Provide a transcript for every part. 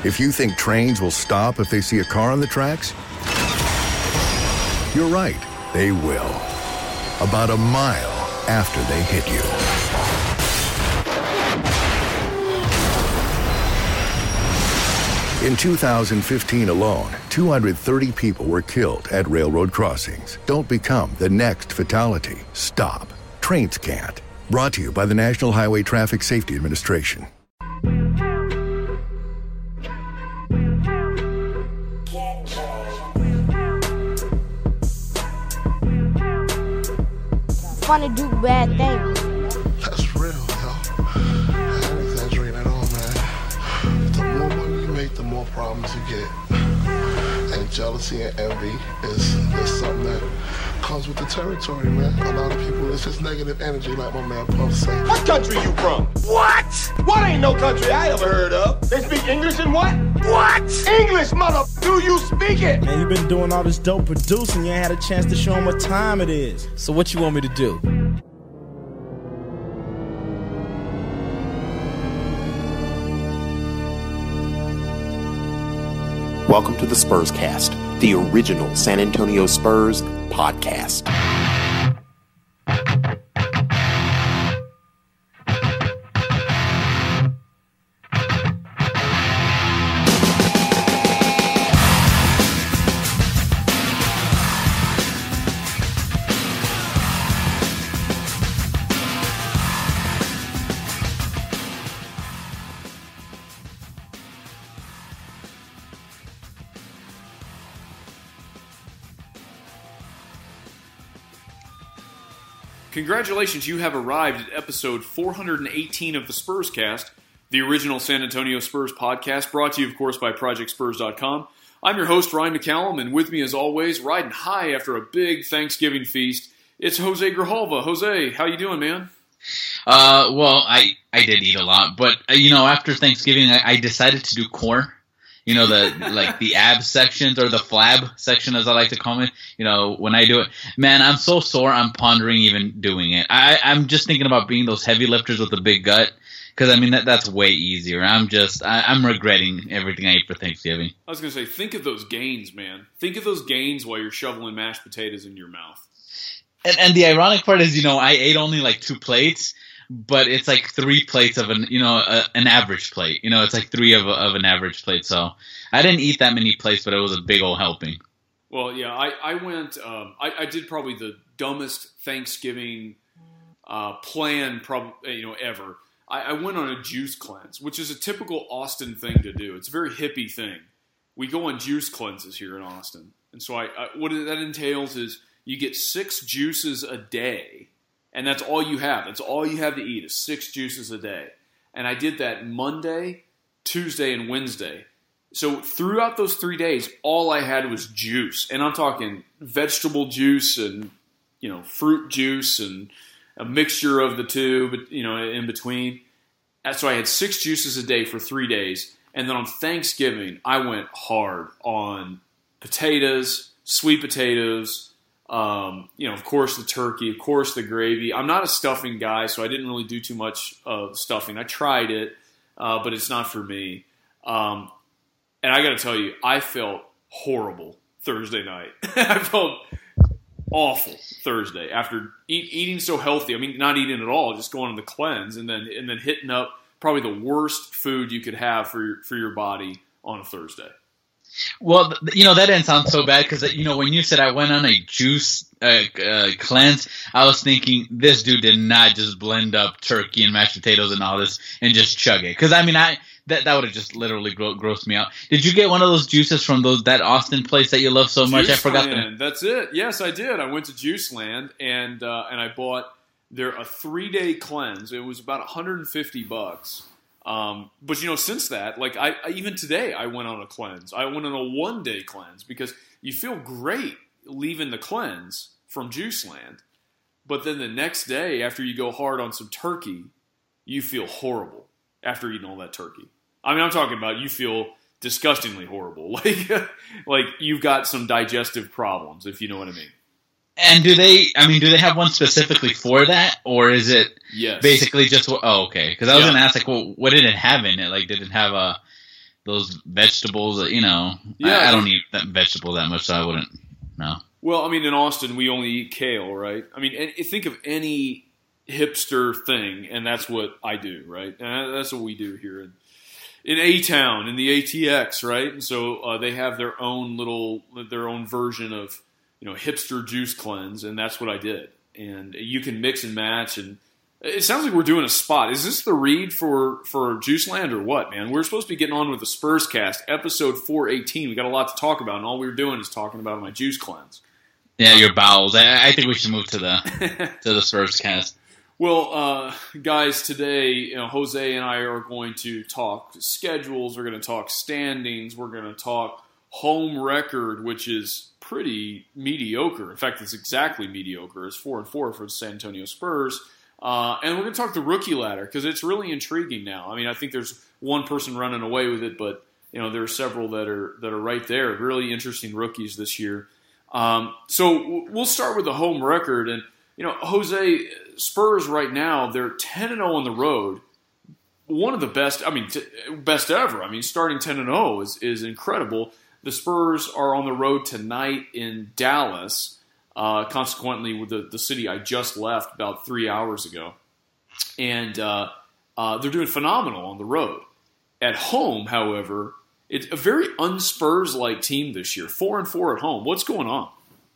If you think trains will stop if they see a car on the tracks, you're right, they will. About a mile after they hit you. In 2015 alone, 230 people were killed at railroad crossings. Don't become the next fatality. Stop. Trains can't. Brought to you by the National Highway Traffic Safety Administration. Fun to do bad things. That's real, yo. I ain't exaggerating at all, man. The more money you make, the more problems you get. And jealousy and envy is something that comes with the territory, man. A lot of people, it's just negative energy, like my man Puff said. What country you from? What? What ain't no country I ever heard of? They speak English and what? What? English, mother. Do you speak it? Man, you been doing all this dope producing. You ain't had a chance to show them what time it is. So what you want me to do? Welcome to the Spurs Cast, the original San Antonio Spurs podcast. Congratulations, you have arrived at episode 418 of the Spurs Cast, the original San Antonio Spurs podcast, brought to you, of course, by ProjectSpurs.com. I'm your host, Ryan McCallum, and with me, as always, riding high after a big Thanksgiving feast, it's Jose Grijalva. Jose, how you doing, man? Well, I did eat a lot, but, after Thanksgiving, I decided to do core. The abs sections, or the flab section, as I like to call it, when I do it. Man, I'm so sore, I'm pondering even doing it. I'm just thinking about being those heavy lifters with a big gut, because, that's way easier. I'm regretting everything I ate for Thanksgiving. I was going to say, think of those gains, man. Think of those gains while you're shoveling mashed potatoes in your mouth. And the ironic part is, I ate only like 2 plates, but it's like 3 plates of an average plate. It's like 3 of an average plate. So I didn't eat that many plates, but it was a big old helping. Well, yeah, I went. I did probably the dumbest Thanksgiving plan ever. I went on a juice cleanse, which is a typical Austin thing to do. It's a very hippie thing. We go on juice cleanses here in Austin, and so what that entails is you get 6 juices a day. And that's all you have. That's all you have to eat is 6 juices a day. And I did that Monday, Tuesday, and Wednesday. So throughout those 3 days, all I had was juice. And I'm talking vegetable juice and, fruit juice and a mixture of the two, but, in between. So I had 6 juices a day for 3 days. And then on Thanksgiving, I went hard on potatoes, sweet potatoes, of course the turkey, of course the gravy. I'm not a stuffing guy, so I didn't really do too much stuffing. I tried it, but it's not for me. And I got to tell you, I felt horrible Thursday night. I felt awful Thursday after eating so healthy. I mean, not eating at all, just going on the cleanse, and then hitting up probably the worst food you could have for your body on a Thursday. Well, that didn't sound so bad because, when you said I went on a juice cleanse, I was thinking this dude did not just blend up turkey and mashed potatoes and all this and just chug it. Because, that would have just literally grossed me out. Did you get one of those juices from that Austin place that you love so much? I forgot Land. That's it. Yes, I did. I went to Juice Land and I bought a 3-day cleanse. It was about $150. But since that, even today, I went on a cleanse. I went on a 1-day cleanse because you feel great leaving the cleanse from Juice Land. But then the next day, after you go hard on some turkey, you feel horrible after eating all that turkey. I'm talking about you feel disgustingly horrible. Like you've got some digestive problems, if you know what I mean. And do they have one specifically for that, or is it yes. basically just? Oh, okay. Because I was going to ask, what did it have in it? Did it have those vegetables. Yeah. I don't eat that vegetable that much, so I wouldn't. No. Well, I mean, in Austin, we only eat kale, right? I mean, think of any hipster thing, and that's what I do, right? And that's what we do here in A-Town, in the ATX, right? And so they have their own version of, hipster juice cleanse, and that's what I did. And you can mix and match, and it sounds like we're doing a spot. Is this the read for Juice Land or what, man? We're supposed to be getting on with the Spurs Cast, episode 418. We got a lot to talk about, and all we were doing is talking about my juice cleanse. Yeah, your bowels. I think we should move to the Spurs Cast. Well, guys, today, Jose and I are going to talk schedules. We're going to talk standings. We're going to talk home record, which is pretty mediocre. In fact, it's exactly mediocre. It's 4-4 for the San Antonio Spurs. And we're going to talk the rookie ladder because it's really intriguing now. I mean, I think there's one person running away with it, but there are several that are right there. Really interesting rookies this year. So we'll start with the home record, and Jose, Spurs right now, they're 10-0 on the road. One of the best, best ever. I mean, starting 10-0 is incredible. The Spurs are on the road tonight in Dallas, consequently with the city I just left about 3 hours ago. And they're doing phenomenal on the road. At home, however, it's a very un-Spurs-like team this year. 4-4 at home. What's going on?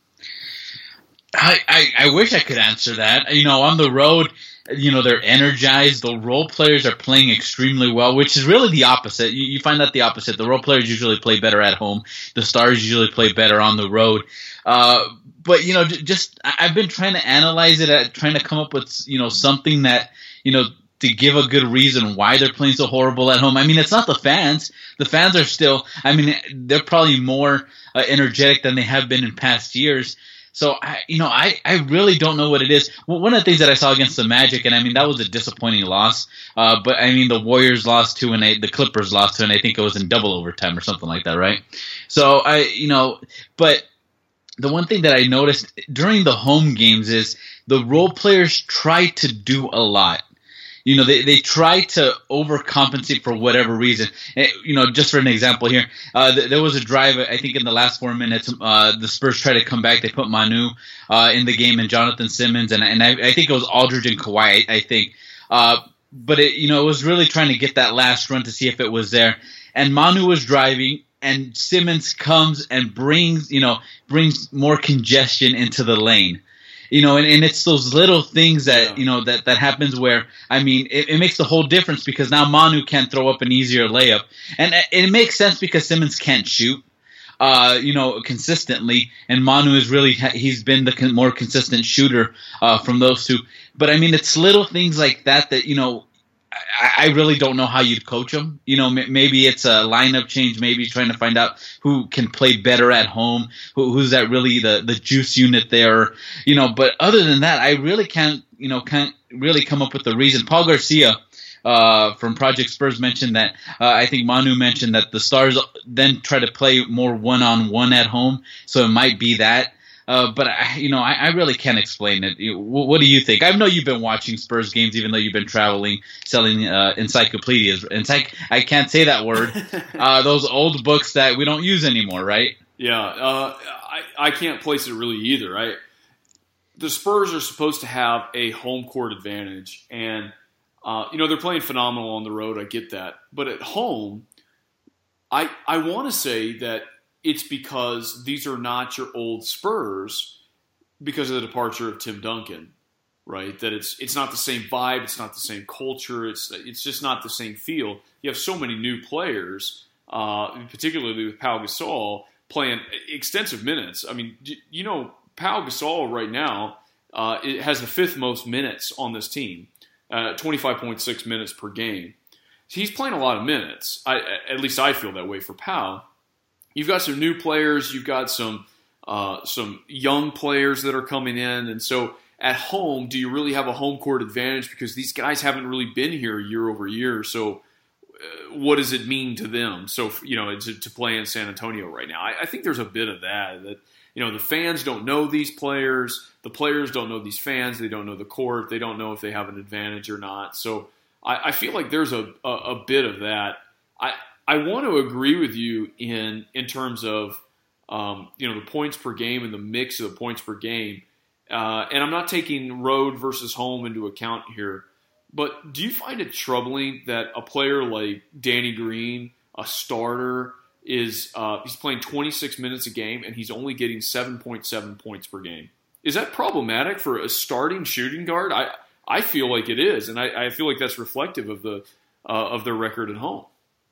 I wish I could answer that. On the road, they're energized. The role players are playing extremely well, which is really the opposite. You find that the opposite. The role players usually play better at home. The stars usually play better on the road. But I've been trying to analyze it, trying to come up with something that to give a good reason why they're playing so horrible at home. I mean, it's not the fans. The fans are still. I mean, they're probably more energetic than they have been in past years. So, I really don't know what it is. Well, one of the things that I saw against the Magic, and I mean, that was a disappointing loss. But I mean, the Warriors lost 2 and the Clippers lost 2, and I think it was in double overtime or something like that, right? So but the one thing that I noticed during the home games is the role players try to do a lot. They try to overcompensate for whatever reason. Just for an example here, there was a drive, I think in the last 4 minutes, the Spurs tried to come back. They put Manu in the game and Jonathan Simmons, and I think it was Aldridge and Kawhi, I think. But it was really trying to get that last run to see if it was there. And Manu was driving, and Simmons comes and brings more congestion into the lane. And it's those little things that, that happens where, I mean, it makes the whole difference because now Manu can't throw up an easier layup. And it makes sense because Simmons can't shoot, consistently. And Manu is he's been the more consistent shooter from those two. But, I mean, it's little things like that, I really don't know how you'd coach them. Maybe it's a lineup change, maybe trying to find out who can play better at home, who's that really the juice unit there, But other than that, I really can't really come up with the reason. Paul Garcia from Project Spurs mentioned that. I think Manu mentioned that the Stars then try to play more one-on-one at home, so it might be that. But I really can't explain it. What do you think? I know you've been watching Spurs games, even though you've been traveling, selling encyclopedias. I can't say that word. Those old books that we don't use anymore, right? Yeah, I can't place it really either. The Spurs are supposed to have a home court advantage, and they're playing phenomenal on the road. I get that, but at home, I want to say that it's because these are not your old Spurs because of the departure of Tim Duncan, right? That it's not the same vibe, it's not the same culture, it's just not the same feel. You have so many new players, particularly with Pau Gasol playing extensive minutes. I mean, Pau Gasol right now it has the 5th most minutes on this team, 25.6 minutes per game. So he's playing a lot of minutes. At least I feel that way for Pau. You've got some new players. You've got some young players that are coming in. And so at home, do you really have a home court advantage? Because these guys haven't really been here year over year. So what does it mean to them? So, to play in San Antonio right now, I think there's a bit of that the fans don't know these players. The players don't know these fans. They don't know the court. They don't know if they have an advantage or not. So I feel like there's a bit of that. I want to agree with you in terms of the points per game and the mix of the points per game. And I'm not taking road versus home into account here. But do you find it troubling that a player like Danny Green, a starter, he's playing 26 minutes a game and he's only getting 7.7 points per game? Is that problematic for a starting shooting guard? I feel like it is, and I feel like that's reflective of their record at home.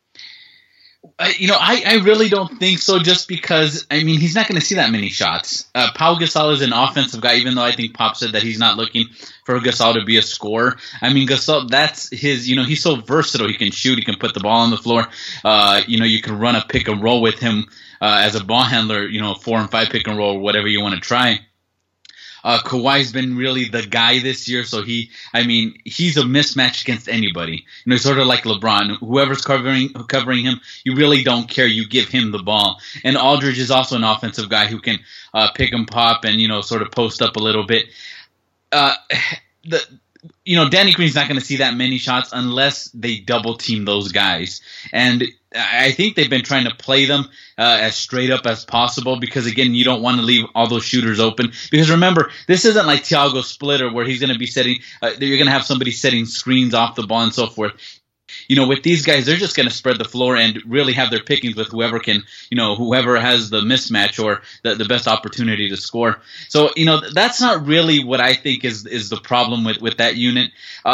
I really don't think so, just because, he's not going to see that many shots. Pau Gasol is an offensive guy, even though I think Pop said that he's not looking for Gasol to be a scorer. Gasol, that's his, he's so versatile. He can shoot, he can put the ball on the floor. You can run a pick and roll with him as a ball handler, 4 and 5 pick and roll, whatever you want to try. Kawhi's been really the guy this year, so he's a mismatch against anybody. Sort of like LeBron. Whoever's covering him, you really don't care. You give him the ball. And Aldridge is also an offensive guy who can pick and pop and sort of post up a little bit. Danny Green's not going to see that many shots unless they double team those guys. And I think they've been trying to play them as straight up as possible because, again, you don't want to leave all those shooters open. Because remember, this isn't like Thiago Splitter where he's going to be you're going to have somebody setting screens off the ball and so forth. With these guys, they're just going to spread the floor and really have their pickings with whoever can, whoever has the mismatch or the best opportunity to score. So, that's not really what I think is the problem with that unit.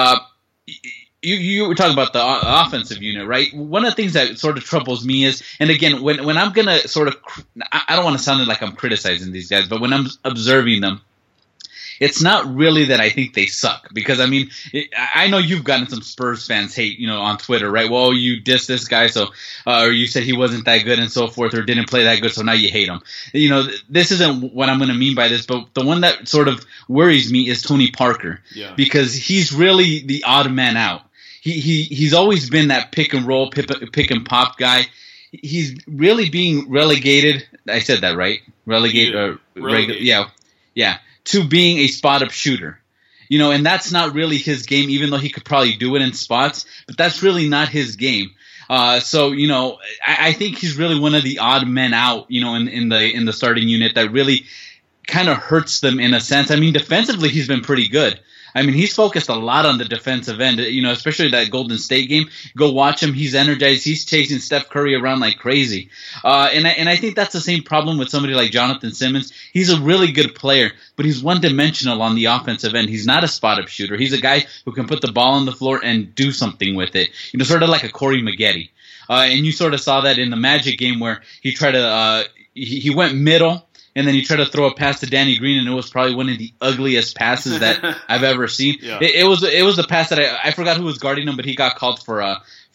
You were talking about the offensive unit, right? One of the things that sort of troubles me is, and again, when I'm going to sort of, I don't want to sound like I'm criticizing these guys, but when I'm observing them, it's not really that I think they suck, because I know you've gotten some Spurs fans hate, on Twitter, right? Well, you dissed this guy, so, or you said he wasn't that good and so forth, or didn't play that good, so now you hate him. This isn't what I'm going to mean by this, but the one that sort of worries me is Tony Parker, because he's really the odd man out. He's always been that pick and roll, pick and pop guy. He's really being relegated. I said that right? Relegated. Yeah. To being a spot-up shooter. And that's not really his game, even though he could probably do it in spots, but that's really not his game. So, I think he's really one of the odd men out, in the starting unit that really kind of hurts them in a sense. Defensively, he's been pretty good. He's focused a lot on the defensive end, especially that Golden State game. Go watch him. He's energized. He's chasing Steph Curry around like crazy. And I think that's the same problem with somebody like Jonathan Simmons. He's a really good player, but he's one-dimensional on the offensive end. He's not a spot-up shooter. He's a guy who can put the ball on the floor and do something with it, sort of like a Corey Maggette. And you sort of saw that in the Magic game where he tried to he went middle, and then he tried to throw a pass to Danny Green, and it was probably one of the ugliest passes that I've ever seen. Yeah. It was the pass that I forgot who was guarding him, but he got called for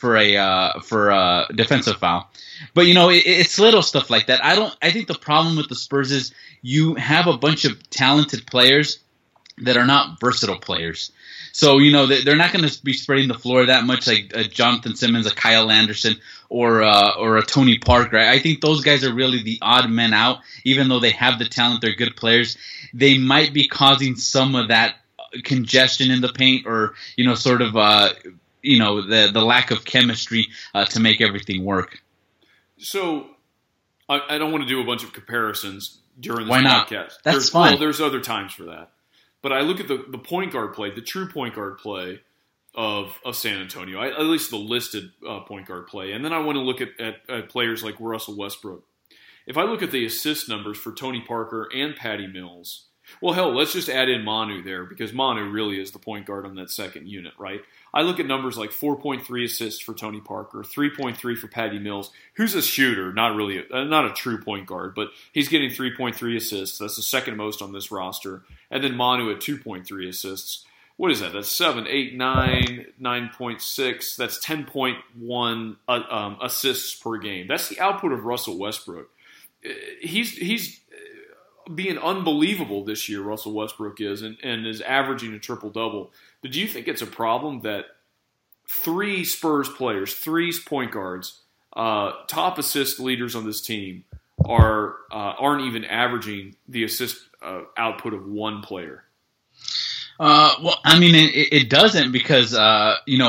a defensive foul. But it's little stuff like that. I think the problem with the Spurs is you have a bunch of talented players that are not versatile players. So, they're not going to be spreading the floor that much like a Jonathan Simmons, a Kyle Anderson, or a Tony Parker. I think those guys are really the odd men out. Even though they have the talent, they're good players. They might be causing some of that congestion in the paint or, the lack of chemistry to make everything work. So I don't want to do a bunch of comparisons during this podcast. Why not? That's fine. Well, there's other times for that. But I look at the point guard play, the true point guard play of San Antonio, at least the listed point guard play. And then I want to look at players like Russell Westbrook. If I look at the assist numbers for Tony Parker and Patty Mills, well, hell, let's just add in Manu there because Manu really is the point guard on that second unit, right? I look at numbers like 4.3 assists for Tony Parker, 3.3 for Patty Mills, who's a shooter, not a true point guard, but he's getting 3.3 assists. That's the second most on this roster. And then Manu at 2.3 assists. What is that? That's 7, 8, 9, 9.6. That's 10.1 assists per game. That's the output of Russell Westbrook. He's being unbelievable this year, Russell Westbrook is, and is averaging a triple-double. But do you think it's a problem that three Spurs players, three point guards, top assist leaders on this team aren't even averaging the assist output of one player? Well, it doesn't because,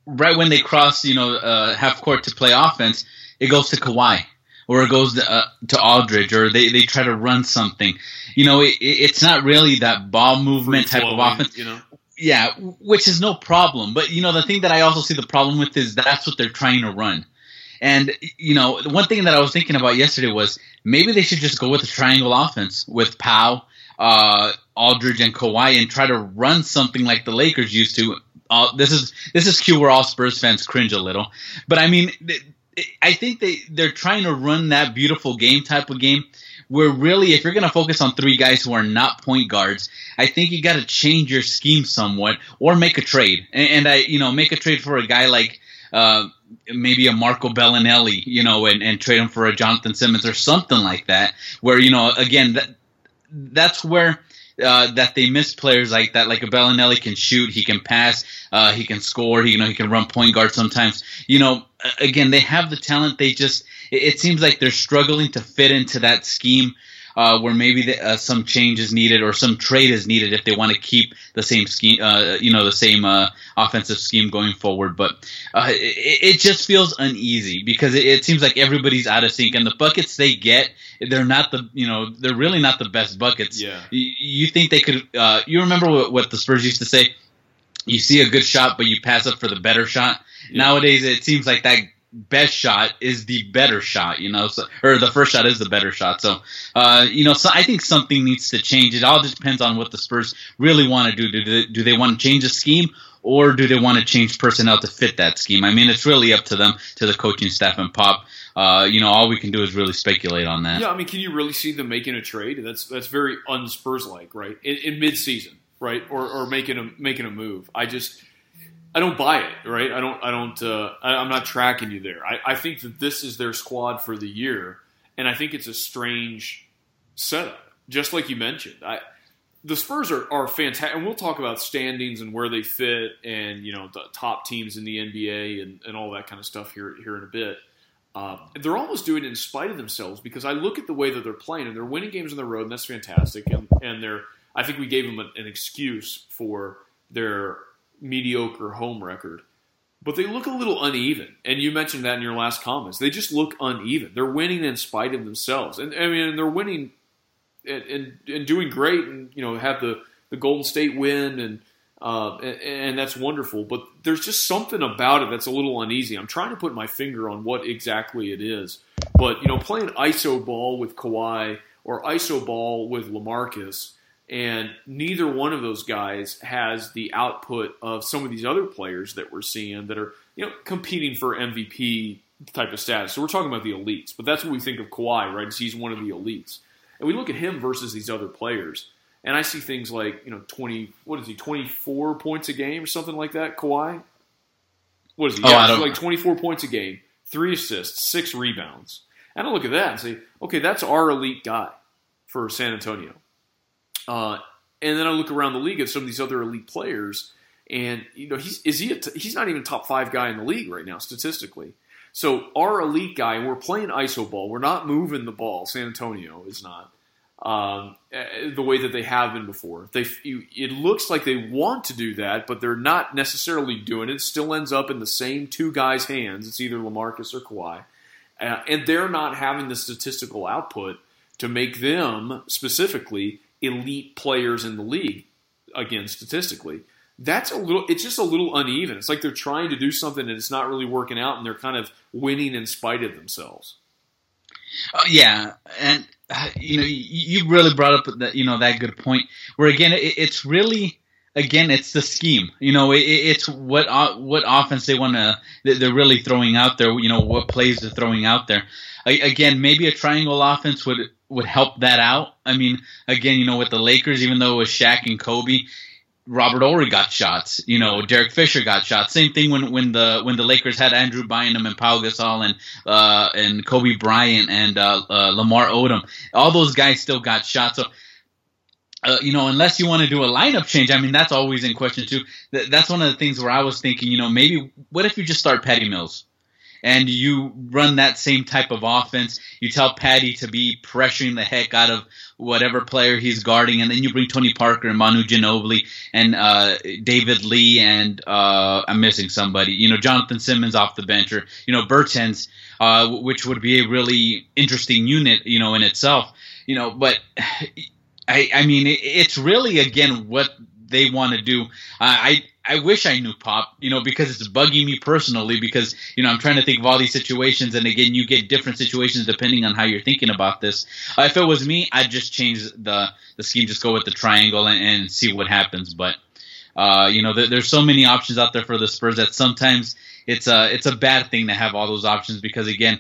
right when they cross, half court to play offense, it goes to Kawhi. Or it goes to Aldridge, or they try to run something. It's not really that ball movement type of offense. Yeah, which is no problem. But, the thing that I also see the problem with is that's what they're trying to run. And, one thing that I was thinking about yesterday was maybe they should just go with a triangle offense with Powell, Aldridge, and Kawhi and try to run something like the Lakers used to. This is cue where all Spurs fans cringe a little. But, I mean, I think they're trying to run that beautiful game type of game where really if you're going to focus on three guys who are not point guards, I think you got to change your scheme somewhat or make a trade. And make a trade for a guy like maybe a Marco Bellinelli, and trade him for a Jonathan Simmons or something like that where, again, that's where that they miss players like that. Like a Bellinelli can shoot, he can pass, he can score, he can run point guard sometimes. Again, they have the talent. It seems like they're struggling to fit into that scheme where maybe some change is needed or some trade is needed if they want to keep the same scheme, the same offensive scheme going forward. But it just feels uneasy because it seems like everybody's out of sync, and the buckets they get, they're not they're really not the best buckets. Yeah. You think they could? You remember what the Spurs used to say? You see a good shot, but you pass up for the better shot. Yeah. Nowadays, it seems like that best shot is the better shot, or the first shot is the better shot. So, so I think something needs to change. It all just depends on what the Spurs really want to do. Do they want to change the scheme, or do they want to change personnel to fit that scheme? I mean, it's really up to them, to the coaching staff and Pop. All we can do is really speculate on that. Yeah, I mean, can you really see them making a trade? That's very un-Spurs-like, right? In mid-season, right? Or making a move. I don't buy it, right? I'm not tracking you there. I think that this is their squad for the year, and I think it's a strange setup, just like you mentioned. The Spurs are fantastic, and we'll talk about standings and where they fit and, the top teams in the NBA and all that kind of stuff here in a bit. They're almost doing it in spite of themselves because I look at the way that they're playing, and they're winning games on the road, and that's fantastic. And I think we gave them an excuse for their mediocre home record, but they look a little uneven. And you mentioned that in your last comments. They just look uneven. They're winning in spite of themselves, and I mean they're winning and doing great, and have the Golden State win, and that's wonderful. But there's just something about it that's a little uneasy. I'm trying to put my finger on what exactly it is, but playing ISO ball with Kawhi or ISO ball with LaMarcus. And neither one of those guys has the output of some of these other players that we're seeing that are, competing for MVP type of status. So we're talking about the elites, but that's what we think of Kawhi, right? He's one of the elites. And we look at him versus these other players, and I see things like, 24 points a game or something like that, Kawhi? What is he? Like 24 points a game, 3 assists, 6 rebounds. And I look at that and say, okay, that's our elite guy for San Antonio. And then I look around the league at some of these other elite players, and he's not even top 5 guy in the league right now statistically. So our elite guy, and we're playing ISO ball. We're not moving the ball. San Antonio is not the way that they have been before. It looks like they want to do that, but they're not necessarily doing it. It still ends up in the same 2 guys' hands. It's either LaMarcus or Kawhi, and they're not having the statistical output to make them specifically elite players in the league, again, statistically. It's just a little uneven. It's like they're trying to do something and it's not really working out, and they're kind of winning in spite of themselves. Yeah, and you really brought up that good point. Where again, it's really it's the scheme. It's what offense they want to. They're really throwing out there. What plays they're throwing out there. Again, maybe a triangle offense would help that out. I mean, again, with the Lakers, even though it was Shaq and Kobe, Robert Ory got shots. Derek Fisher got shots. Same thing when the Lakers had Andrew Bynum and Pau Gasol and Kobe Bryant and Lamar Odom. All those guys still got shots. So, unless you want to do a lineup change, I mean, that's always in question too. That's one of the things where I was thinking, maybe what if you just start Patty Mills? and you run that same type of offense. You tell Patty to be pressuring the heck out of whatever player he's guarding, and then you bring Tony Parker and Manu Ginobili and David Lee and I'm missing somebody. Jonathan Simmons off the bench, or Bertans, which would be a really interesting unit, in itself. But I mean, it's really again what they want to do. I wish I knew Pop, because it's bugging me personally, because, I'm trying to think of all these situations, and again, you get different situations depending on how you're thinking about this. If it was me, I'd just change the scheme, just go with the triangle and see what happens. But, there's so many options out there for the Spurs that sometimes it's a bad thing to have all those options, because again,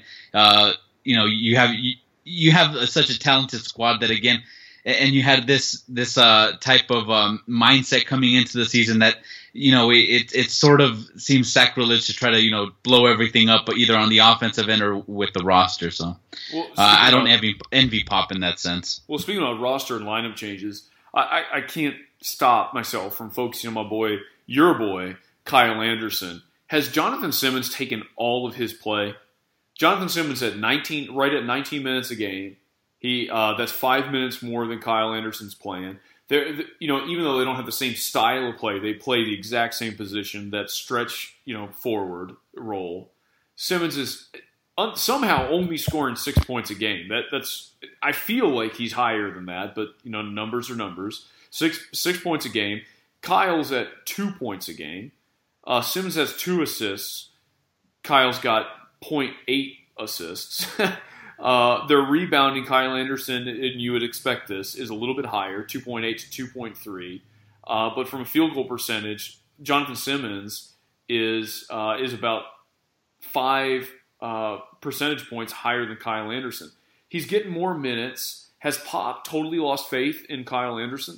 you have such a talented squad that again, and you had this type of mindset coming into the season that it sort of seems sacrilege to try to blow everything up, but either on the offensive end or with the roster. So I don't envy Pop in that sense. Well, speaking of roster and lineup changes, I can't stop myself from focusing on your boy, Kyle Anderson. Has Jonathan Simmons taken all of his play? Jonathan Simmons at 19 minutes a game. That's 5 minutes more than Kyle Anderson's playing. Even though they don't have the same style of play, they play the exact same position, that stretch, forward role. Simmons is somehow only scoring 6 points a game. That's I feel like he's higher than that, but numbers are numbers. 6 points a game. Kyle's at 2 points a game. Simmons has 2 assists. Kyle's got 0.8 assists. Their rebounding, Kyle Anderson, and you would expect this, is a little bit higher, 2.8 to 2.3. But from a field goal percentage, Jonathan Simmons is about 5 percentage points higher than Kyle Anderson. He's getting more minutes. Has Pop totally lost faith in Kyle Anderson?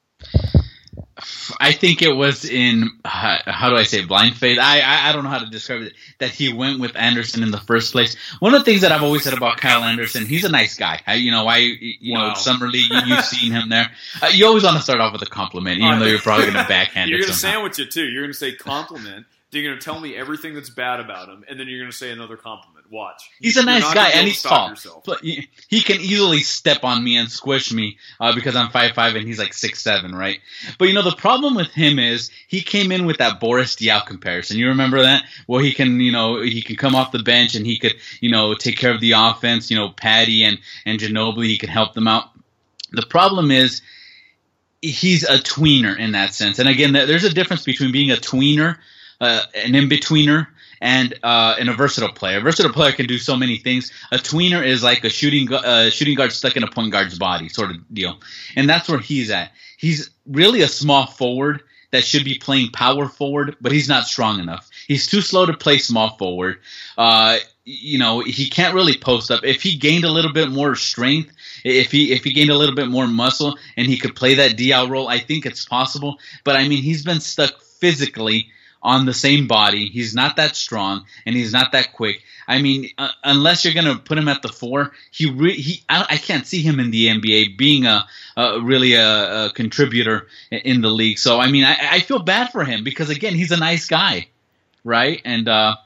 I think it was in, how do I say, blind faith? I don't know how to describe it, that he went with Anderson in the first place. One of the things that I've always said about Kyle Anderson, he's a nice guy. Summer league, you've seen him there. You always want to start off with a compliment, even though you're probably going to backhand it. You're going to sandwich it too. You're going to say compliment. You're going to tell me everything that's bad about him, and then you're going to say another compliment. Watch. He's a nice guy, and he's tall. But he can easily step on me and squish me because I'm 5'5", and he's like 6'7", right? But, the problem with him is he came in with that Boris Diaw comparison. You remember that? Well, he can come off the bench, and he could, take care of the offense. Patty and Ginobili, he can help them out. The problem is he's a tweener in that sense. And, again, there's a difference between being a tweener, an in-betweener, and a versatile player. A versatile player can do so many things. A tweener is like a shooting guard stuck in a point guard's body sort of deal. And that's where he's at. He's really a small forward that should be playing power forward, but he's not strong enough. He's too slow to play small forward. He can't really post up. If he gained a little bit more strength, if he gained a little bit more muscle and he could play that DL role, I think it's possible. But, he's been stuck physically on the same body. He's not that strong, and he's not that quick. Unless you're going to put him at the 4, I can't see him in the NBA being really a contributor in the league. So, I feel bad for him because, again, he's a nice guy, right? And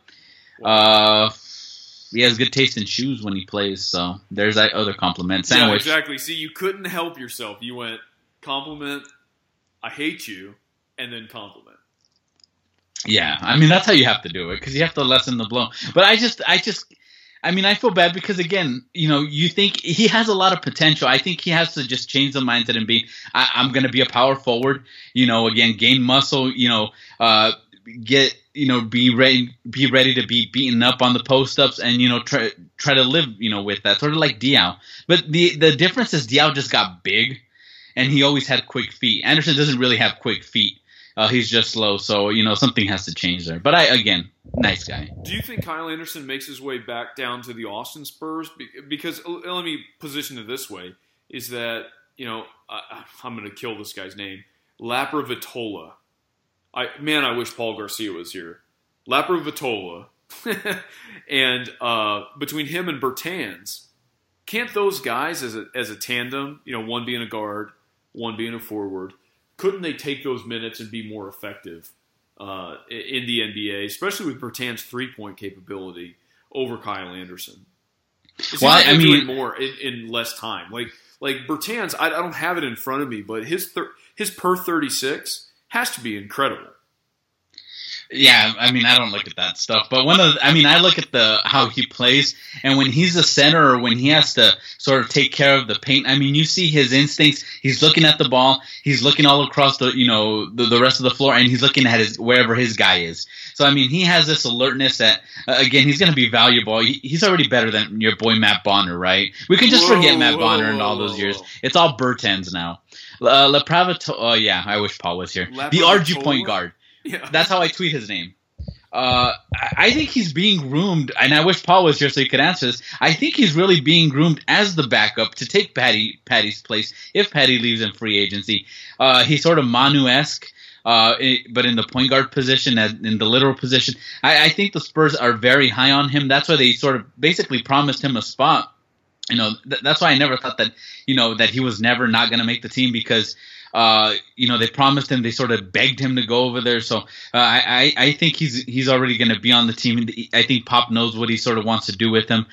he has good taste in shoes when he plays. So there's that other compliment. Sandwich. Yeah, exactly. See, you couldn't help yourself. You went compliment, I hate you, and then compliment. Yeah, that's how you have to do it because you have to lessen the blow. But I feel bad because, again, you think he has a lot of potential. I think he has to just change the mindset and be, I'm going to be a power forward, again, gain muscle, be ready to be beaten up on the post-ups and, try to live, with that, sort of like Diaw. But the difference is Diaw just got big and he always had quick feet. Anderson doesn't really have quick feet. He's just slow, so, something has to change there. But again, nice guy. Do you think Kyle Anderson makes his way back down to the Austin Spurs? Because, let me position it this way, is that, I'm going to kill this guy's name, Lapra Vitola. I wish Paul Garcia was here. Lapra Vitola. And between him and Bertans, can't those guys as a tandem, one being a guard, one being a forward, couldn't they take those minutes and be more effective in the NBA, especially with Bertans' three-point capability? over Kyle Anderson. Well, I mean, doing more in less time. Like Bertans, I don't have it in front of me, but his per 36 has to be incredible. Yeah, I mean, I don't look at that stuff, but I look at how he plays, and when he's a center or when he has to sort of take care of the paint, I mean, you see his instincts. He's looking at the ball, he's looking all across the rest of the floor, and he's looking at wherever his guy is. So I mean, he has this alertness that again, he's going to be valuable. He's already better than your boy Matt Bonner, right? We can just forget Matt Bonner and all those years. It's all Bertans now. Lepravatola. Oh yeah, I wish Paul was here. The RG point guard. Yeah. That's how I tweet his name. I think he's being groomed, and I wish Paul was here so he could answer this. I think he's really being groomed as the backup to take Patty's place if Patty leaves in free agency. He's sort of Manu-esque, but in the point guard position, in the literal position. I think the Spurs are very high on him. That's why they sort of basically promised him a spot. That's why I never thought that that he was never not going to make the team because. They promised him. They sort of begged him to go over there. So I think he's already going to be on the team. I think Pop knows what he sort of wants to do with him.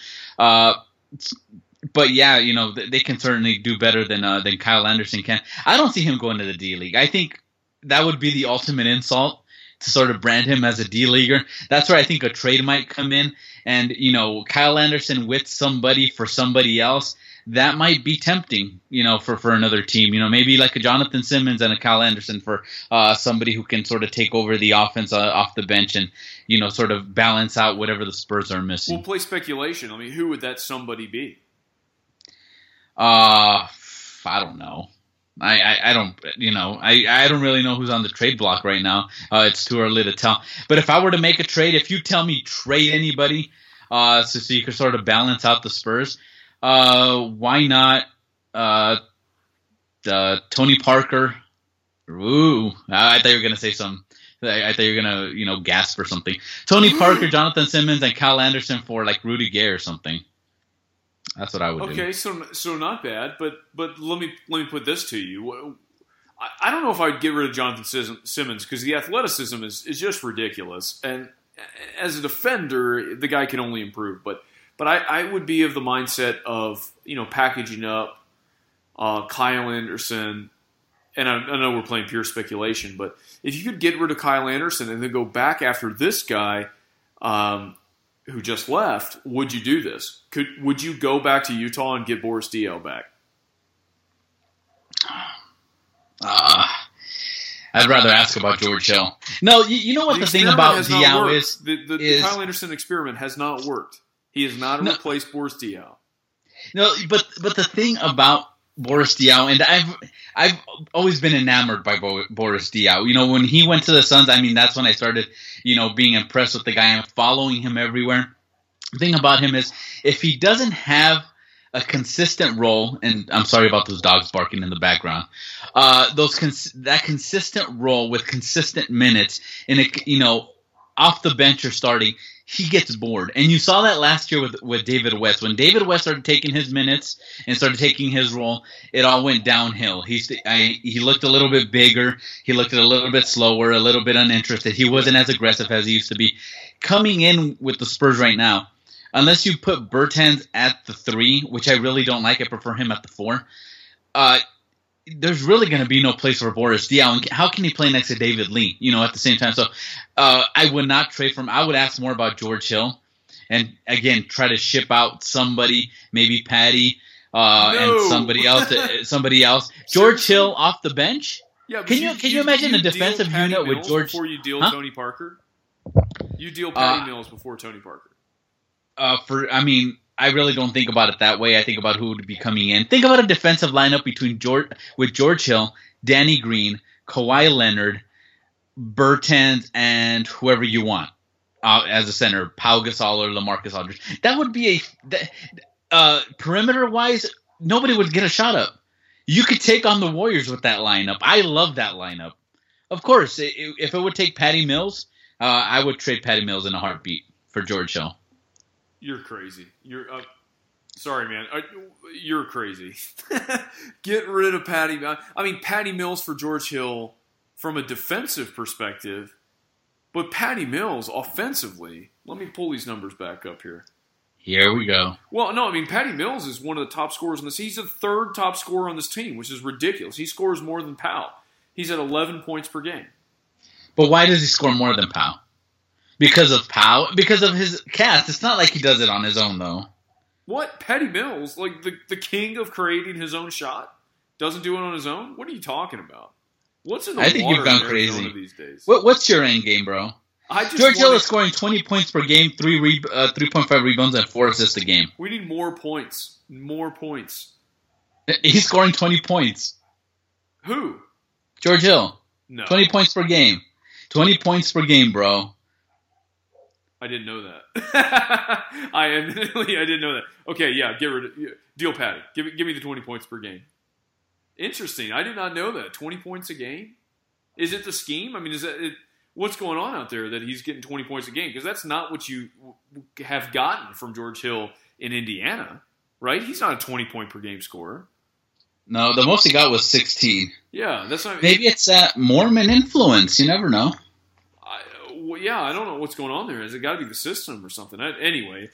But yeah, they can certainly do better than Kyle Anderson can. I don't see him going to the D League. I think that would be the ultimate insult to sort of brand him as a D leaguer. That's where I think a trade might come in. And Kyle Anderson with somebody for somebody else. That might be tempting, for another team. Maybe like a Jonathan Simmons and a Kyle Anderson for somebody who can sort of take over the offense off the bench and, sort of balance out whatever the Spurs are missing. We'll play speculation. I mean, who would that somebody be? I don't know. I don't really know who's on the trade block right now. It's too early to tell. But if I were to make a trade, if you tell me trade anybody, so you could sort of balance out the Spurs. Why not Tony Parker? Ooh, I thought you were going to say something. I thought you were going to, gasp or something. Tony Parker, Jonathan Simmons, and Kyle Anderson for like Rudy Gay or something. That's what I would do. Okay, so not bad, but let me put this to you. I don't know if I'd get rid of Jonathan Simmons because the athleticism is just ridiculous, and as a defender, the guy can only improve, But I would be of the mindset of, packaging up Kyle Anderson, and I know we're playing pure speculation, but if you could get rid of Kyle Anderson and then go back after this guy who just left, would you do this? Would you go back to Utah and get Boris Diaw back? I'd rather ask about George Hill. No, you know what the thing about Diaw is? The Kyle Anderson experiment has not worked. He has not replaced Boris Diaw. No, but the thing about Boris Diaw, and I've always been enamored by Boris Diaw. When he went to the Suns, I mean, that's when I started, being impressed with the guy and following him everywhere. The thing about him is, if he doesn't have a consistent role, and I'm sorry about those dogs barking in the background, that consistent role with consistent minutes in off the bench or starting, he gets bored. And you saw that last year with David West. When David West started taking his minutes and started taking his role, it all went downhill. He looked a little bit bigger. He looked a little bit slower, a little bit uninterested. He wasn't as aggressive as he used to be. Coming in with the Spurs right now, unless you put Bertans at the 3, which I really don't like, I prefer him at the 4, there's really going to be no place for Boris Diaw. And how can he play next to David Lee, at the same time? So I would not trade for him. I would ask more about George Hill and, again, try to ship out somebody, maybe Patty and somebody else. George Hill off the bench? Yeah, can you imagine a defensive unit with George? Before you deal Tony Parker? You deal Patty Mills before Tony Parker. I really don't think about it that way. I think about who would be coming in. Think about a defensive lineup with George Hill, Danny Green, Kawhi Leonard, Bertans, and whoever you want as a center, Pau Gasol or LaMarcus Aldridge. That would be perimeter-wise, nobody would get a shot up. You could take on the Warriors with that lineup. I love that lineup. Of course, if it would take Patty Mills, I would trade Patty Mills in a heartbeat for George Hill. You're crazy. Sorry, man. You're crazy. Get rid of Patty. Patty Mills for George Hill from a defensive perspective, but Patty Mills offensively, Let me pull these numbers back up here. Here we go. Well, no, I mean, Patty Mills is one of the top scorers in this. He's the third top scorer on this team, which is ridiculous. He scores more than Powell. He's at 11 points per game. But why does he score more than Powell? Because of Powell? Because of his cast. It's not like he does it on his own, though. What? Patty Mills, like the king of creating his own shot, doesn't do it on his own? What are you talking about? What's in the I think water you've gone in crazy Arizona these days? What's your end game, bro? George Hill is scoring 20 points per game, 3.5 rebounds, and 4 assists a game. We need more points. More points. He's scoring 20 points. Who? George Hill. No. 20 points per game. 20 points per game, bro. I didn't know that. I didn't know that. Okay, yeah, get rid of deal Patty. Give me the 20 points per game. Interesting. I did not know that. 20 points a game? Is it the scheme? I mean, is that what's going on out there that he's getting 20 points a game? Because that's not what you have gotten from George Hill in Indiana, right? He's not a 20-point per game scorer. No, the most he got was 16. Yeah, that's not. Maybe it's that Mormon influence. You never know. I don't know what's going on there. Has it got to be the system or something? Anyway,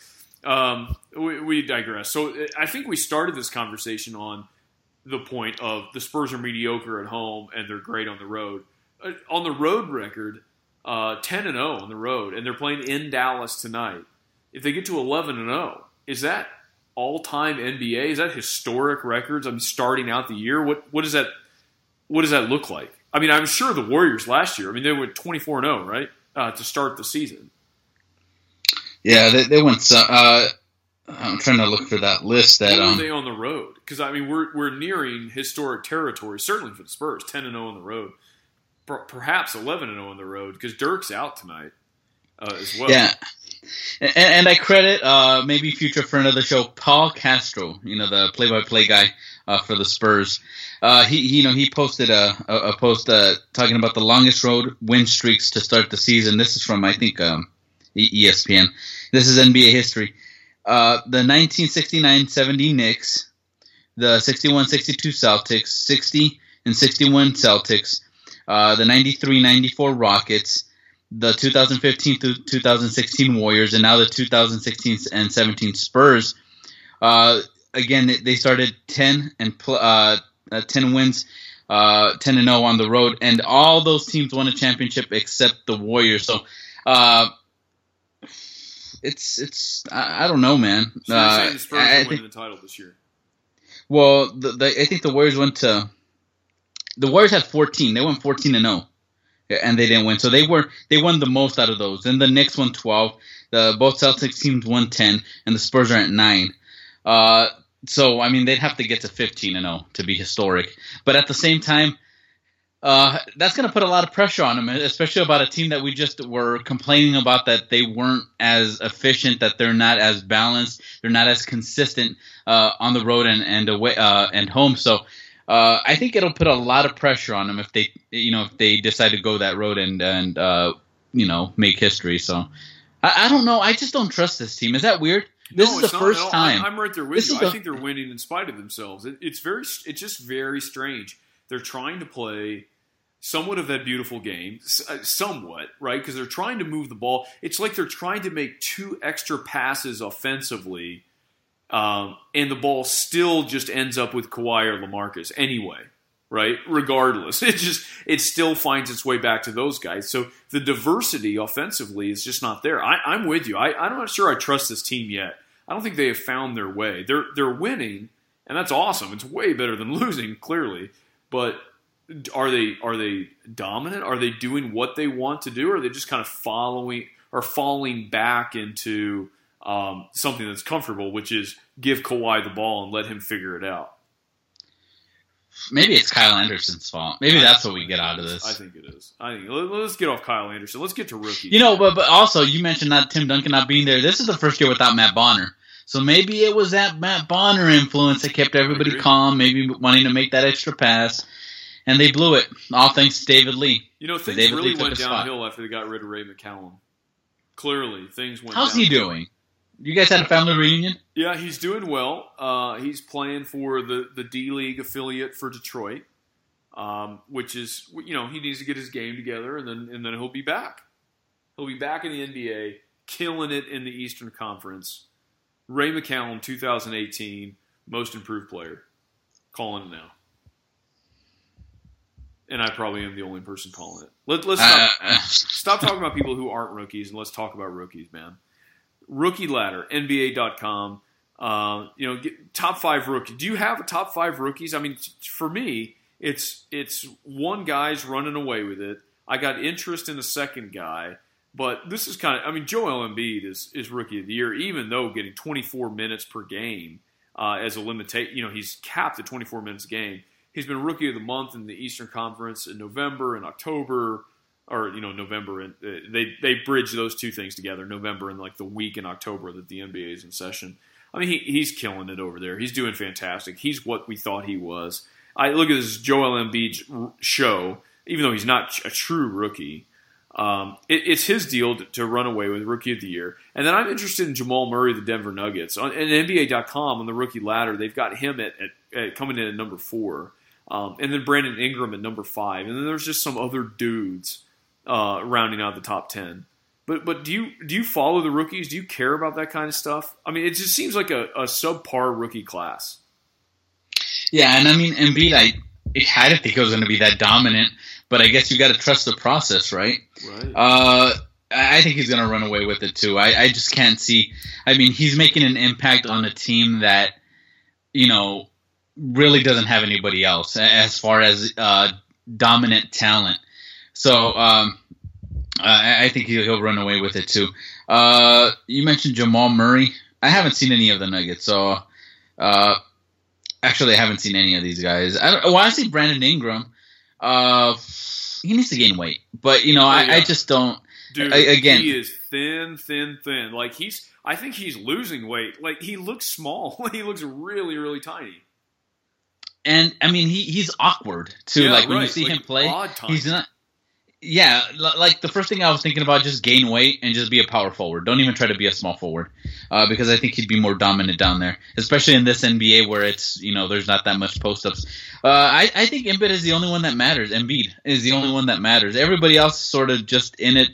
we digress. So I think we started this conversation on the point of the Spurs are mediocre at home and they're great on the road. On the road record, 10-0 on the road, and they're playing in Dallas tonight. If they get to 11-0, is that all-time NBA? Is that historic records? I mean, starting out the year, what does that look like? I mean, I'm sure the Warriors last year. I mean, they went 24-0, right, to start the season. Yeah, they went. I'm trying to look for that list. That are they on the road? Because I mean, we're nearing historic territory. Certainly for the Spurs, 10-0 on the road, perhaps 11-0 on the road. Because Dirk's out tonight as well. Yeah, and I credit maybe future friend of the show, Paul Castro. You know, the play-by-play guy for the Spurs. He posted a post talking about the longest road win streaks to start the season. This is from I think ESPN. This is NBA history. The 1969-70 Knicks, the 61-62 Celtics, 60 and 61 Celtics, the 93-94 Rockets, the 2015-2016 Warriors, and now the 2016 and 17 Spurs. Again, they started 10 wins, 10-0 on the road, and all those teams won a championship except the Warriors. So, it's I don't know, man. So you're saying the Spurs are winning the title this year? Well, I think the Warriors the Warriors had 14. They went 14-0, and they didn't win. So they won the most out of those. Then the Knicks won 12. Both Celtics teams won 10, and the Spurs are at 9. So I mean, they'd have to get to 15-0 to be historic. But at the same time, that's going to put a lot of pressure on them, especially about a team that we just were complaining about, that they weren't as efficient, that they're not as balanced, they're not as consistent on the road and away and home. So I think it'll put a lot of pressure on them if they decide to go that road and make history. So I don't know. I just don't trust this team. Is that weird? This is the first time. I'm right there with you. I think they're winning in spite of themselves. It's just very strange. They're trying to play somewhat of that beautiful game, somewhat, right? Because they're trying to move the ball. It's like they're trying to make 2 extra passes offensively, and the ball still just ends up with Kawhi or LaMarcus anyway, right? Regardless, it still finds its way back to those guys. So the diversity offensively is just not there. I'm with you. I'm not sure I trust this team yet. I don't think they have found their way. They're winning, and that's awesome. It's way better than losing, clearly. But are they dominant? Are they doing what they want to do? Or are they just kind of falling back into something that's comfortable, which is give Kawhi the ball and let him figure it out? Maybe it's Kyle Anderson's fault. Maybe that's what we get out of this. I think it is. Let's get off Kyle Anderson. Let's get to rookies. But also you mentioned not Tim Duncan not being there. This is the first year without Matt Bonner. So maybe it was that Matt Bonner influence that kept everybody calm, maybe wanting to make that extra pass, and they blew it. All thanks to David Lee. Things really went downhill after they got rid of Ray McCallum. Clearly, things went How's he doing? You guys had a family reunion? Yeah, he's doing well. He's playing for the D-League affiliate for Detroit, which is, he needs to get his game together, and then he'll be back. He'll be back in the NBA. killing it in the Eastern Conference. Ray McCallum, 2018, most improved player. Calling it now. And I probably am the only person calling it. Let's stop talking about people who aren't rookies, and let's talk about rookies, man. Rookie ladder, NBA.com. Top 5 rookies. Do you have a top 5 rookies? I mean, for me, it's one guy's running away with it. I got interest in a second guy, but this is kind of, I mean, Joel Embiid is rookie of the year, even though getting 24 minutes per game as a limitation. He's capped at 24 minutes a game. He's been rookie of the month in the Eastern Conference in November and October, or November, and they bridge those two things together. November and like the week in October that the NBA is in session. I mean, he's killing it over there. He's doing fantastic. He's what we thought he was. I look at this Joel Embiid show, even though he's not a true rookie. It's his deal to run away with Rookie of the Year. And then I'm interested in Jamal Murray, the Denver Nuggets. And NBA.com on the rookie ladder, they've got him at coming in at number 4. And then Brandon Ingram at number 5. And then there's just some other dudes rounding out the top 10. But do you follow the rookies? Do you care about that kind of stuff? I mean, it just seems like a subpar rookie class. Yeah, and I mean, Embiid, I didn't think it was going to be that dominant, but I guess you got to trust the process, right? Right. I think he's going to run away with it too. I just can't see. I mean, he's making an impact on a team that, really doesn't have anybody else as far as dominant talent. So I think he'll run away with it too. You mentioned Jamal Murray. I haven't seen any of the Nuggets, so actually I haven't seen any of these guys. I see Brandon Ingram. He needs to gain weight, but I just don't. Dude, again, he is thin. Like I think he's losing weight. Like he looks small. He looks really, really tiny. And I mean, he's awkward too. Yeah, when you see him play, he's not. Yeah, like the first thing I was thinking about, just gain weight and just be a power forward. Don't even try to be a small forward, because I think he'd be more dominant down there, especially in this NBA where it's there's not that much post ups. I think Embiid is the only one that matters. Embiid is the only one that matters. Everybody else is sort of just in it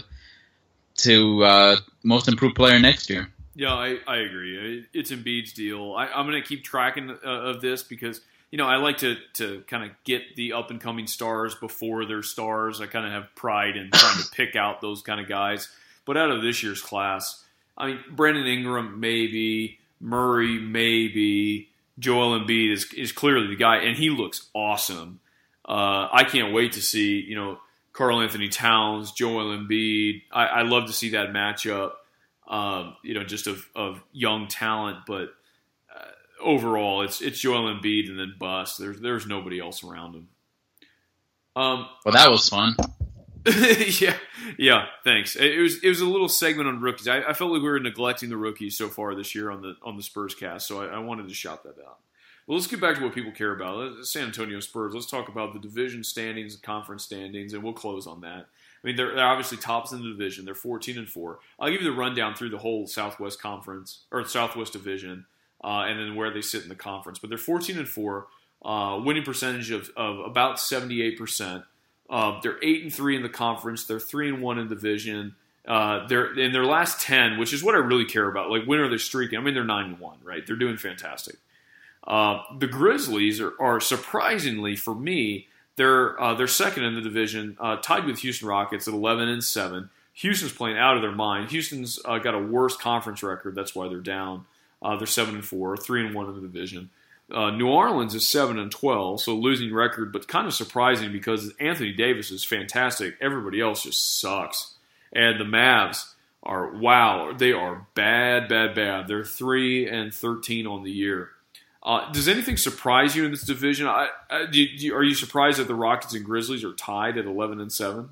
to most improved player next year. Yeah, I agree. It's Embiid's deal. I'm going to keep tracking of this because. I like to kind of get the up-and-coming stars before they're stars. I kind of have pride in trying to pick out those kind of guys. But out of this year's class, I mean, Brandon Ingram, maybe. Murray, maybe. Joel Embiid is clearly the guy, and he looks awesome. I can't wait to see, Karl Anthony Towns, Joel Embiid. I love to see that matchup, just of young talent, but overall, it's Joel Embiid and then bust. There's nobody else around him. Well, that was fun. yeah. Thanks. It was a little segment on rookies. I felt like we were neglecting the rookies so far this year on the Spurs cast, so I wanted to shout that out. Well, let's get back to what people care about. San Antonio Spurs. Let's talk about the division standings and conference standings, and we'll close on that. I mean, they're obviously tops in the division. They're 14-4. I'll give you the rundown through the whole Southwest Conference or Southwest Division. And then where they sit in the conference. But they're 14-4, winning percentage of about 78%. They're 8-3 in the conference. They're 3-1 in division. They're in their last 10, which is what I really care about. Like, when are they streaking? I mean, they're 9-1, right? They're doing fantastic. The Grizzlies are surprisingly, for me, they're second in the division, tied with Houston Rockets at 11-7. Houston's playing out of their mind. Houston's got a worse conference record. That's why they're down. They're 7-4, 3-1 in the division. New Orleans is 7-12, so losing record, but kind of surprising because Anthony Davis is fantastic. Everybody else just sucks. And the Mavs they are bad. They're 3-13 on the year. Does anything surprise you in this division? Are you surprised that the Rockets and Grizzlies are tied at 11-7?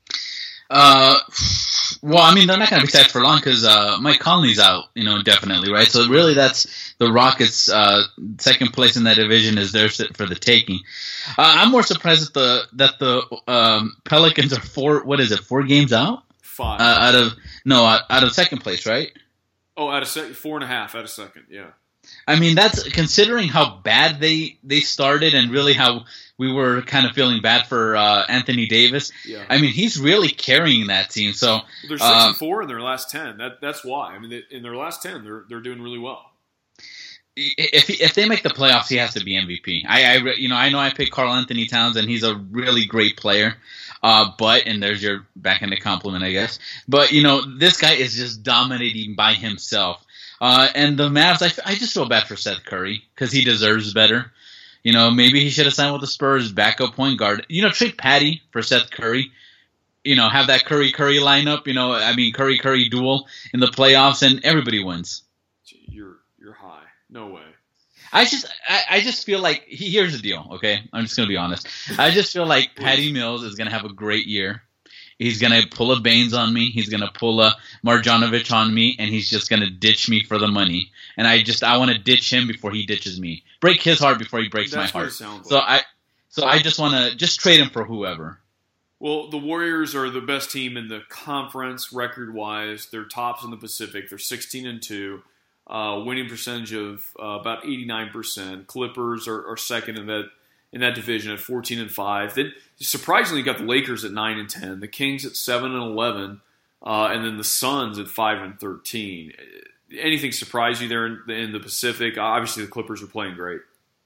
Well, I mean, they're not going to be tied for long because Mike Conley's out, indefinitely, right? So really, that's the Rockets' second place in that division is theirs for the taking. I'm more surprised that the Pelicans are 4 games out? 5. Out of second place, right? Oh, out of second, 4.5 out of second, yeah. I mean, that's considering how bad they started and really how we were kind of feeling bad for Anthony Davis. Yeah. I mean, he's really carrying that team. So they're 6-4 in their last 10. That's why. I mean, in their last 10, they're doing really well. If they make the playoffs, he has to be MVP. I know I picked Karl Anthony Towns, and he's a really great player. And there's your backhanded compliment, I guess. But this guy is just dominating by himself. And the Mavs, I just feel bad for Seth Curry because he deserves better. Maybe he should have signed with the Spurs, backup point guard. Trade Patty for Seth Curry. Have that Curry lineup. Curry duel in the playoffs, and everybody wins. You're high. No way. I just feel like here's the deal. Okay, I'm just gonna be honest. I just feel like Patty Mills is gonna have a great year. He's going to pull a Baines on me. He's going to pull a Marjanovic on me, and he's just going to ditch me for the money. And I want to ditch him before he ditches me. Break his heart before he breaks my heart. So I just want to just trade him for whoever. Well, the Warriors are the best team in the conference record-wise. They're tops in the Pacific. They're 16-2, winning percentage of about 89%. Clippers are second in that division at 14-5. Then surprisingly, you got the Lakers at 9-10, the Kings at 7-11, and then the Suns at 5-13. Anything surprise you there in the Pacific? Obviously, the Clippers are playing great.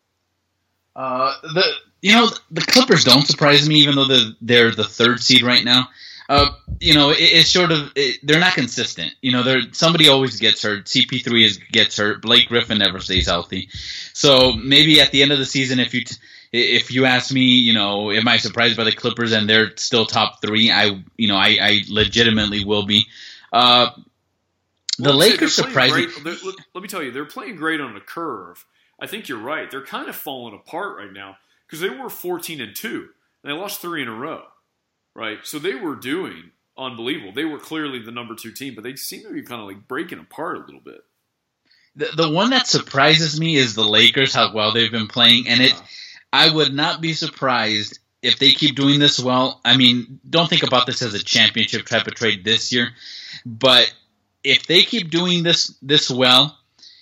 The Clippers don't surprise me, even though they're the third seed right now. It's sort of they're not consistent. Somebody always gets hurt. CP3 gets hurt. Blake Griffin never stays healthy. So maybe at the end of the season, if you ask me, am I surprised by the Clippers and they're still top three? I legitimately will be. The Lakers surprised me. Let me tell you, they're playing great on a curve. I think you're right. They're kind of falling apart right now because they were 14-2 and they lost 3 in a row, right? So they were doing unbelievable. They were clearly the number 2 team, but they seem to be kind of like breaking apart a little bit. The one that surprises me is the Lakers, how well they've been playing, and I would not be surprised if they keep doing this well. I mean, don't think about this as a championship type of trade this year, but if they keep doing this well,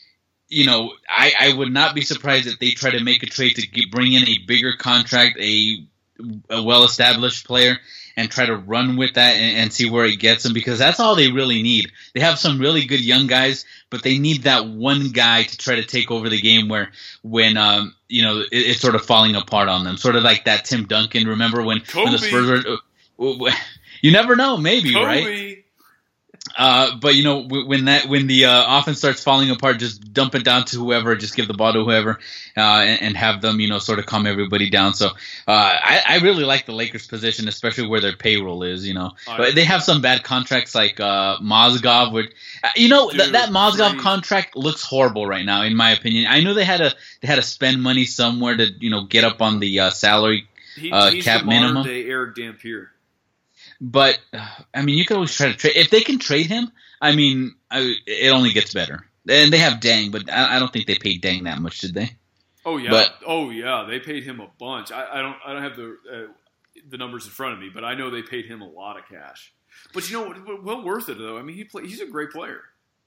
I would not be surprised if they try to make a trade to bring in a bigger contract, a well-established player, and try to run with that and see where it gets them, because that's all they really need. They have some really good young guys, but they need that one guy to try to take over the game when it's sort of falling apart on them. Sort of like that Tim Duncan. Remember when the Spurs were – you never know, maybe, right? But when the offense starts falling apart, just dump it down to whoever, just give the ball to whoever, and have them, sort of calm everybody down. So I really like the Lakers' position, especially where their payroll is. But they have some bad contracts like Mozgov. That Mozgov contract looks horrible right now, in my opinion. I know they had to spend money somewhere to get up on the salary he's cap the minimum. Modern-day Eric Dampier. But, you could always try to trade. If they can trade him, it only gets better. And they have Deng, but I don't think they paid Deng that much, did they? Oh, yeah. They paid him a bunch. I don't have the numbers in front of me, but I know they paid him a lot of cash. But well worth it, though. I mean, he's a great player.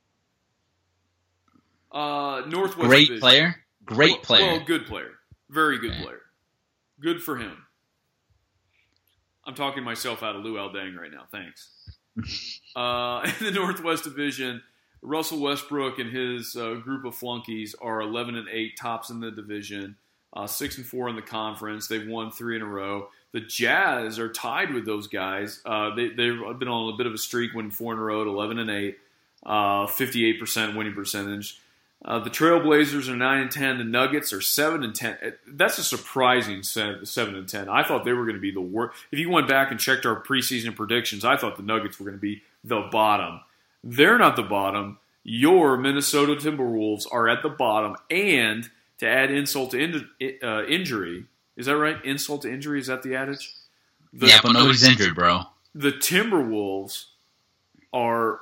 Northwest Great Division. player? Great player. Well, good player. Very good player. Good for him. I'm talking myself out of Luol Deng right now. Thanks. In the Northwest Division, Russell Westbrook and his group of flunkies are 11-8, tops in the division, 6-4 in the conference. They've won 3 in a row. The Jazz are tied with those guys. They've been on a bit of a streak, winning 4 in a row at 11-8, 58% winning percentage. The Trailblazers are 9-10. The Nuggets are 7-10. That's a surprising 7-10. I thought they were going to be the worst. If you went back and checked our preseason predictions, I thought the Nuggets were going to be the bottom. They're not the bottom. Your Minnesota Timberwolves are at the bottom. And to add insult to injury, is that right? Insult to injury, is that the adage? But nobody's injured, bro. The Timberwolves are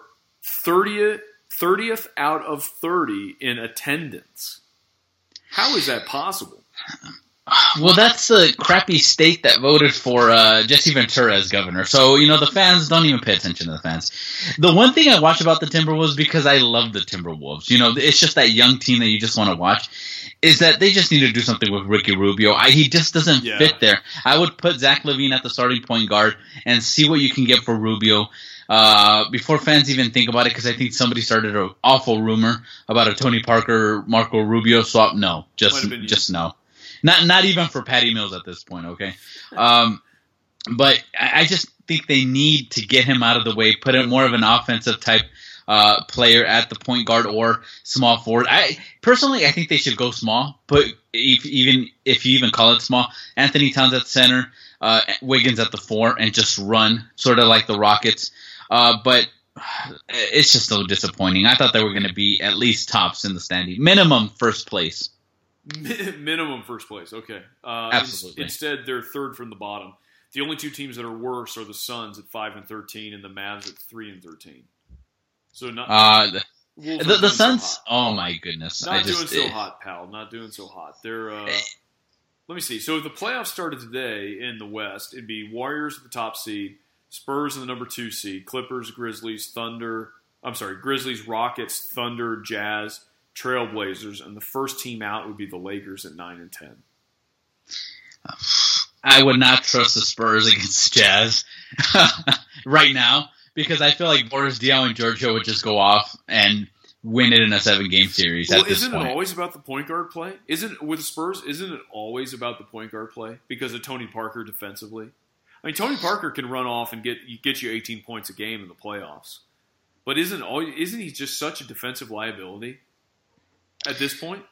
30th out of 30 in attendance. How is that possible? Well, that's the crappy state that voted for Jesse Ventura as governor. So, the fans don't even pay attention to the fans. The one thing I watch about the Timberwolves, because I love the Timberwolves, it's just that young team that you just want to watch, is that they just need to do something with Ricky Rubio. He just doesn't fit there. I would put Zach LaVine at the starting point guard and see what you can get for Rubio before fans even think about it, because I think somebody started an awful rumor about a Tony Parker, Marco Rubio swap. No, just no. Not even for Patty Mills at this point, okay? But I just think they need to get him out of the way, put in more of an offensive type player at the point guard or small forward. I think they should go small, but if you even call it small, Anthony Towns at center, Wiggins at the 4, and just run, sort of like the Rockets. But it's just so disappointing. I thought they were going to be at least tops in the standing. Minimum first place. Minimum first place, okay. Absolutely. Instead, they're third from the bottom. The only two teams that are worse are the Suns at 5-13 and the Mavs at 3-13. So not the Suns. So oh my goodness! Not doing so hot, pal. Not doing so hot. They're. Let me see. So if the playoffs started today in the West, it'd be Warriors at the top seed, Spurs in the number 2 seed, Clippers, Grizzlies, Grizzlies, Rockets, Thunder, Jazz, Trailblazers, and the first team out would be the Lakers at 9 and 10. I would not trust the Spurs against Jazz right now, because I feel like Boris Diaw and Giorgio would just go off and win it in a 7-game series at this point. Isn't it always about the point guard play? With the Spurs, isn't it always about the point guard play because of Tony Parker defensively? I mean, Tony Parker can run off and get you 18 points a game in the playoffs, but isn't he just such a defensive liability at this point?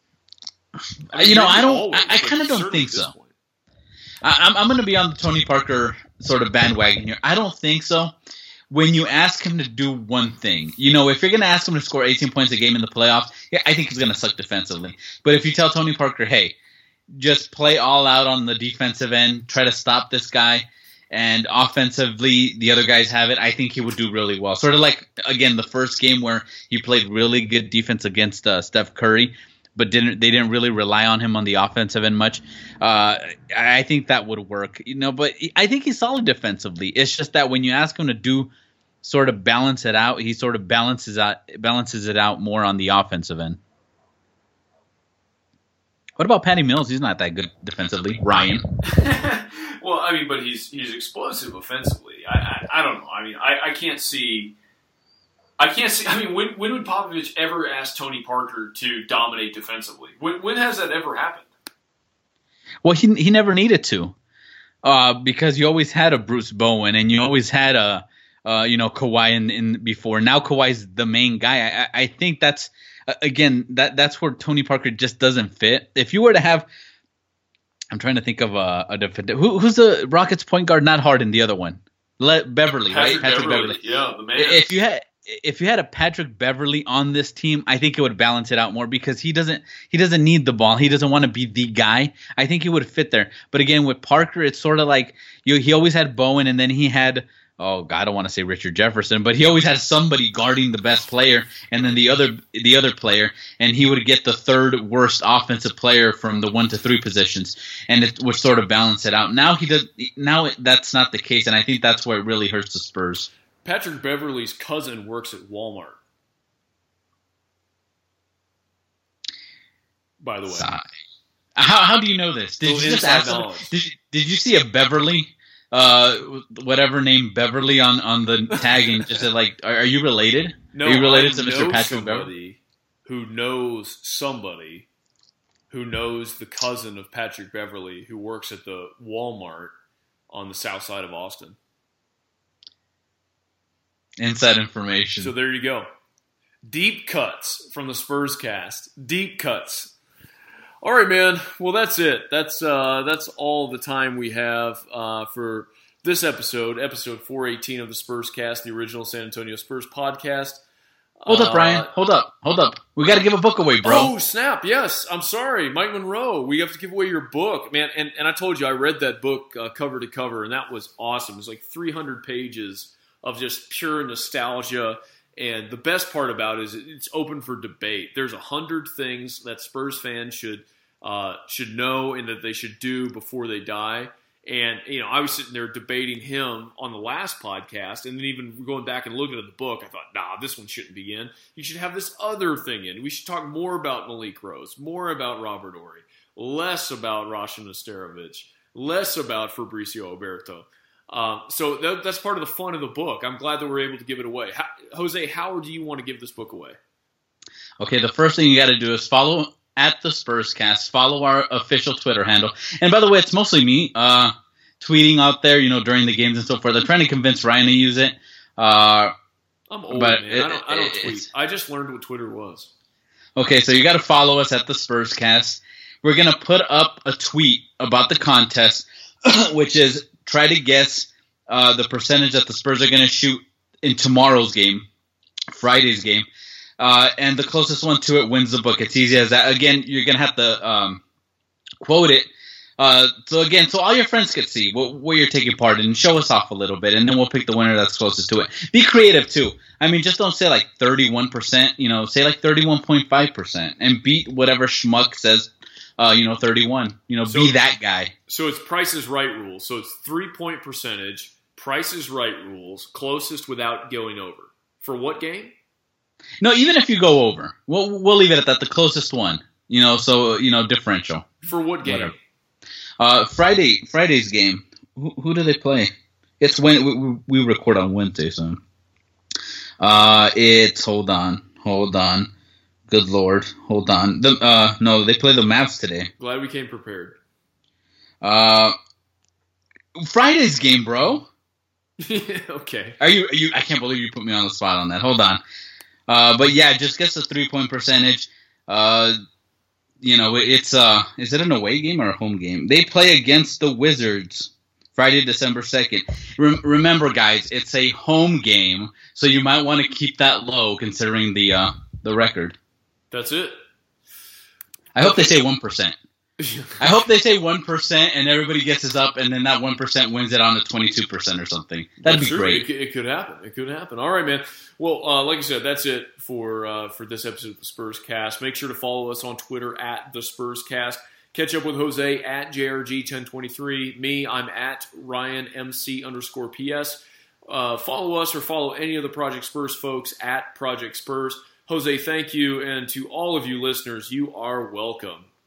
I kind of don't think so. I'm going to be on the Tony Parker sort of bandwagon here. I don't think so. When you ask him to do one thing, if you're going to ask him to score 18 points a game in the playoffs, yeah, I think he's going to suck defensively. But if you tell Tony Parker, hey, just play all out on the defensive end, try to stop this guy, and offensively the other guys have it, I think he would do really well. Sort of like, again, the first game where he played really good defense against Steph Curry, but they didn't really rely on him on the offensive end much. I think that would work, but I think he's solid defensively. It's just that when you ask him to do sort of balance it out, he sort of balances it out more on the offensive end. What about Patty Mills? He's not that good defensively. Ryan. Well, I mean, but he's explosive offensively. I don't know. I mean, I can't see. I mean, when would Popovich ever ask Tony Parker to dominate defensively? When has that ever happened? Well, he never needed to, because you always had a Bruce Bowen and you always had a Kawhi in before. Now Kawhi's the main guy. I think that's again that's where Tony Parker just doesn't fit. If you were to have, I'm trying to think of a defender. Who's the Rockets point guard? Not Harden, the other one, Beverly, right? Patrick Beverly. Yeah, the man. If you had a Patrick Beverly on this team, I think it would balance it out more, because he doesn't need the ball. He doesn't want to be the guy. I think he would fit there. But again, with Parker, it's sort of like he always had Bowen, and then he had, I don't want to say Richard Jefferson, but he always had somebody guarding the best player, and then the other player, and he would get the third worst offensive player from the 1 to 3 positions, and it would sort of balance it out. Now that's not the case, and I think that's where it really hurts the Spurs. Patrick Beverly's cousin works at Walmart. By the way, how do you know this? Did you just ask them? Did you see a Beverly, whatever name Beverly on the tag, and just said, like, are you related? No, are you related to Mr. Patrick Beverly? Who knows somebody who knows the cousin of Patrick Beverly who works at the Walmart on the south side of Austin. Inside information. So there you go. Deep cuts from the Spurs cast. Deep cuts. All right, man. Well, that's it. That's all the time we have for this episode 418 of the Spurs cast, the original San Antonio Spurs podcast. Hold up, Ryan. Hold up. We got to give a book away, bro. Oh, snap. Yes. I'm sorry. Mike Monroe. We have to give away your book, man. And I told you, I read that book cover to cover, and that was awesome. It was like 300 pages of just pure nostalgia. And the best part about it is it's open for debate. There's 100 things that Spurs fans should should know and that they should do before they die. And, I was sitting there debating him on the last podcast, and then even going back and looking at the book, I thought, nah, this one shouldn't be in. You should have this other thing in. We should talk more about Malik Rose, more about Robert Horry, less about Rasha Nesterovic, less about Fabricio Oberto. So that's part of the fun of the book. I'm glad that we're able to give it away. Jose, how do you want to give this book away? Okay, the first thing you got to do is follow at the Spurscast. Follow our official Twitter handle. And by the way, it's mostly me tweeting out there, during the games and so forth. I'm trying to convince Ryan to use it. I'm old, man. I don't tweet. I just learned what Twitter was. Okay, so you got to follow us at the Spurscast. We're going to put up a tweet about the contest, which is try to guess the percentage that the Spurs are going to shoot in tomorrow's game, Friday's game. And the closest one to it wins the book. It's easy as that. Again, you're going to have to quote it. So all your friends can see where you're taking part in, and show us off a little bit, and then we'll pick the winner that's closest to it. Be creative, too. I mean, just don't say like 31%, say like 31.5%, and beat whatever schmuck says, 31. Be that guy. So it's Price is Right rules. So it's 3-point percentage, Price is Right rules, closest without going over. For what game? No, even if you go over, we'll leave it at that. The closest one, differential. For what game? Whatever. Friday's game. Who do they play? It's when we record on Wednesday, so. It's hold on. Good Lord, hold on. No, they play the Mavs today. Glad we came prepared. Friday's game, bro. Okay. Are you? I can't believe you put me on the spot on that. Hold on. But yeah, just guess the 3-point percentage. It's is it an away game or a home game? They play against the Wizards Friday, December 2nd. Remember, guys, it's a home game, so you might want to keep that low considering the record. That's it. I hope they say 1%. I hope they say 1% and everybody guesses up, and then that 1% wins it on the 22% or something. That'd be great. It could happen. All right, man. Well, like I said, that's it for this episode of the Spurs Cast. Make sure to follow us on Twitter at the Spurs Cast. Catch up with Jose at JRG1023. Me, I'm at RyanMC_PS. Follow us or follow any of the Project Spurs folks at Project Spurs. Jose, thank you, and to all of you listeners, you are welcome.